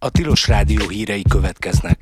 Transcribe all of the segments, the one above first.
A Tilos Rádió hírei következnek.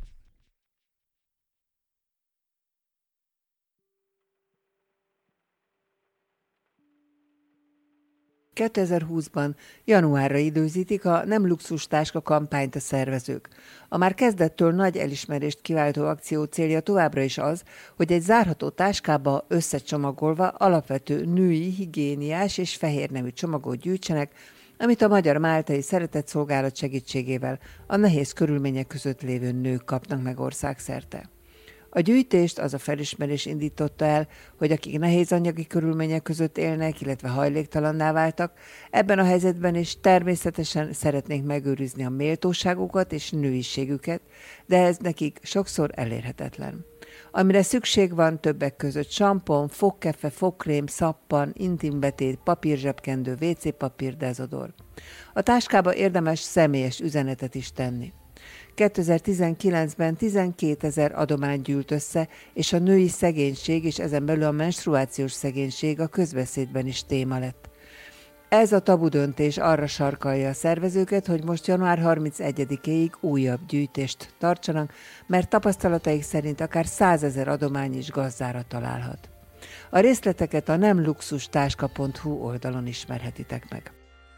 ...2020-ban januárra időzítik a Nem luxus táska kampányt a szervezők. A már kezdettől nagy elismerést kiváltó akció célja továbbra is az, hogy egy zárható táskába összecsomagolva alapvető női, higiéniás és fehér nemű csomagot gyűjtsenek, amit a Magyar Máltai Szeretetszolgálat segítségével a nehéz körülmények között lévő nők kapnak meg országszerte. A gyűjtést az a felismerés indította el, hogy akik nehéz anyagi körülmények között élnek, illetve hajléktalanná váltak, ebben a helyzetben is természetesen szeretnék megőrizni a méltóságukat és nőiségüket, de ez nekik sokszor elérhetetlen. Amire szükség van többek között sampon, fogkefe, fogkrém, szappan, intimbetét, papírzsebkendő, WC-papír, dezodor. A táskába érdemes személyes üzenetet is tenni. 2019-ben 12 000 adomány gyűlt össze, és a női szegénység és ezen belül a menstruációs szegénység a közbeszédben is téma lett. Ez a tabu döntés arra sarkalja a szervezőket, hogy most január 31-éig újabb gyűjtést tartsanak, mert tapasztalataik szerint akár 100 000 adomány is gazdára találhat. A részleteket a nemluxustáska.hu oldalon ismerhetitek meg.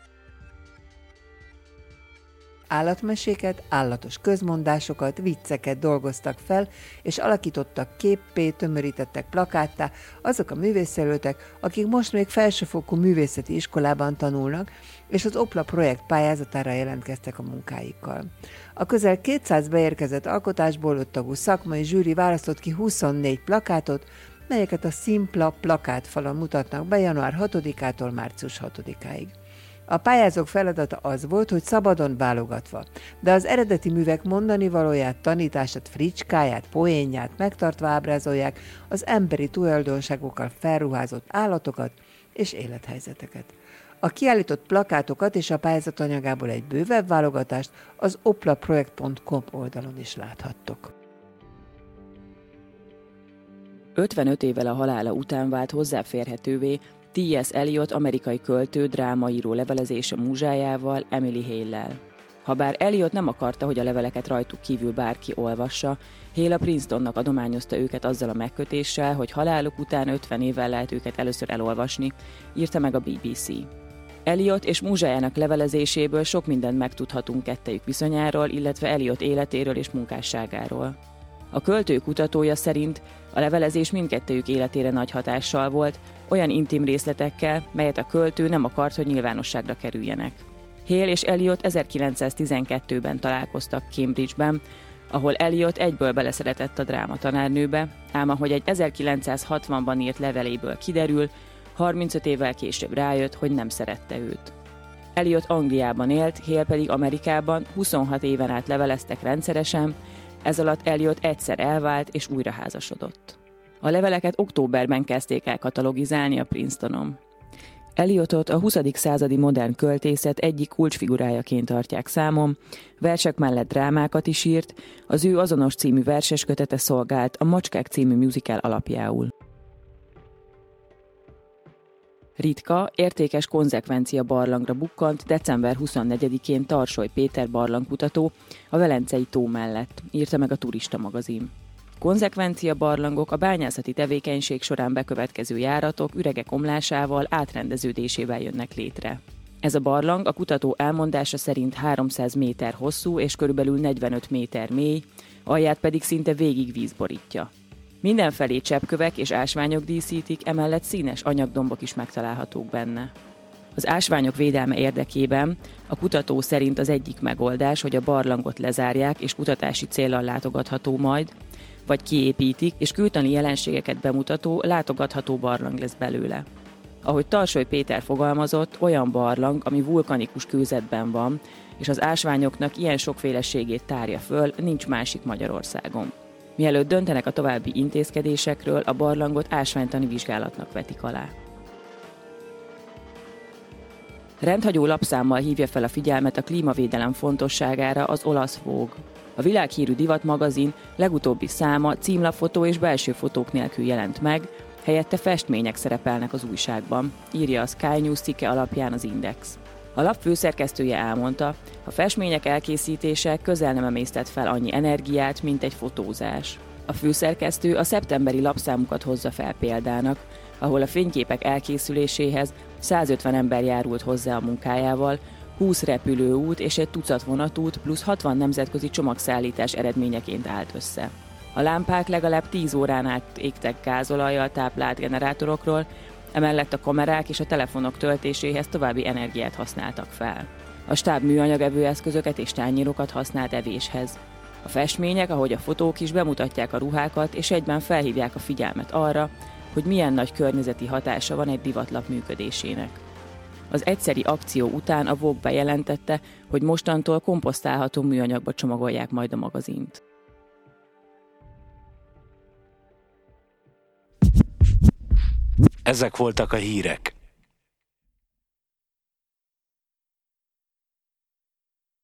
Állatmeséket, állatos közmondásokat, vicceket dolgoztak fel, és alakítottak képpé, tömörítettek plakáttá azok a művészjelöltek, akik most még felsőfokú művészeti iskolában tanulnak, és az OPLA projekt pályázatára jelentkeztek a munkáikkal. A közel 200 beérkezett alkotásból 5 tagú szakmai zsűri választott ki 24 plakátot, melyeket a Szimpla plakátfalon mutatnak be január 6-ától március 6-áig. A pályázók feladata az volt, hogy szabadon válogatva, de az eredeti művek mondani valóját, tanítását, fricskáját, poénját megtartva ábrázolják az emberi tulajdonságokkal felruházott állatokat és élethelyzeteket. A kiállított plakátokat és a pályázat anyagából egy bővebb válogatást az oplaprojekt.com oldalon is láthattok. 55 évvel a halála után vált hozzáférhetővé T.S. Eliot amerikai költő, drámaíró levelezése múzsájával, Emily Hale-lel. Habár Eliot nem akarta, hogy a leveleket rajtuk kívül bárki olvassa, Hale a Princetonnak adományozta őket azzal a megkötéssel, hogy haláluk után 50 évvel lehet őket először elolvasni, írta meg a BBC. Eliot és múzsájának levelezéséből sok mindent megtudhatunk kettejük viszonyáról, illetve Eliot életéről és munkásságáról. A költő kutatója szerint a levelezés mindkettőjük életére nagy hatással volt, olyan intim részletekkel, melyet a költő nem akart, hogy nyilvánosságra kerüljenek. Hale és Eliot 1912-ben találkoztak Cambridge-ben, ahol Eliot egyből beleszeretett a drámatanárnőbe, ám ahogy egy 1960-ban írt leveléből kiderül, 35 évvel később rájött, hogy nem szerette őt. Eliot Angliában élt, Hale pedig Amerikában, 26 éven át leveleztek rendszeresen, ez alatt Eliot egyszer elvált és újra házasodott. A leveleket októberben kezdték el katalogizálni a Princetonon. Eliotot a 20. századi modern költészet egyik kulcsfigurájaként tartják számon, versek mellett drámákat is írt, az ő Azonos című verseskötete szolgált a Macskák című musical alapjául. Ritka, értékes konzekvencia barlangra bukkant december 24-én Tarsoly Péter barlangkutató a Velencei tó mellett, írta meg a Turista magazin. Konzekvencia barlangok a bányászati tevékenység során bekövetkező járatok üregek omlásával, átrendeződésével jönnek létre. Ez a barlang a kutató elmondása szerint 300 méter hosszú és körülbelül 45 méter mély, alját pedig szinte végig víz borítja. Mindenfelé cseppkövek és ásványok díszítik, emellett színes anyagdombok is megtalálhatók benne. Az ásványok védelme érdekében a kutató szerint az egyik megoldás, hogy a barlangot lezárják és kutatási céllal látogatható majd, vagy kiépítik és kültani jelenségeket bemutató, látogatható barlang lesz belőle. Ahogy Tarsoly Péter fogalmazott, olyan barlang, ami vulkanikus kőzetben van, és az ásványoknak ilyen sokféleségét tárja föl, nincs másik Magyarországon. Mielőtt döntenek a további intézkedésekről, a barlangot ásványtani vizsgálatnak vetik alá. Rendhagyó lapszámmal hívja fel a figyelmet a klímavédelem fontosságára az olasz Vogue. A világhírű divatmagazin legutóbbi száma címlapfotó és belső fotók nélkül jelent meg, helyette festmények szerepelnek az újságban, írja a Sky News cikke alapján az Index. A lap főszerkesztője elmondta, a festmények elkészítése közel nem emésztett fel annyi energiát, mint egy fotózás. A főszerkesztő a szeptemberi lapszámukat hozza fel példának, ahol a fényképek elkészüléséhez 150 ember járult hozzá a munkájával, 20 repülőút és egy tucat vonatút plusz 60 nemzetközi csomagszállítás eredményeként állt össze. A lámpák legalább 10 órán át égtek gázolajjal táplált generátorokról, emellett a kamerák és a telefonok töltéséhez további energiát használtak fel. A stáb műanyagevő eszközöket és tányérokat használt evéshez. A festmények, ahogy a fotók is bemutatják a ruhákat, és egyben felhívják a figyelmet arra, hogy milyen nagy környezeti hatása van egy divatlap működésének. Az egyszeri akció után a Vogue bejelentette, hogy mostantól komposztálható műanyagba csomagolják majd a magazint. Ezek voltak a hírek.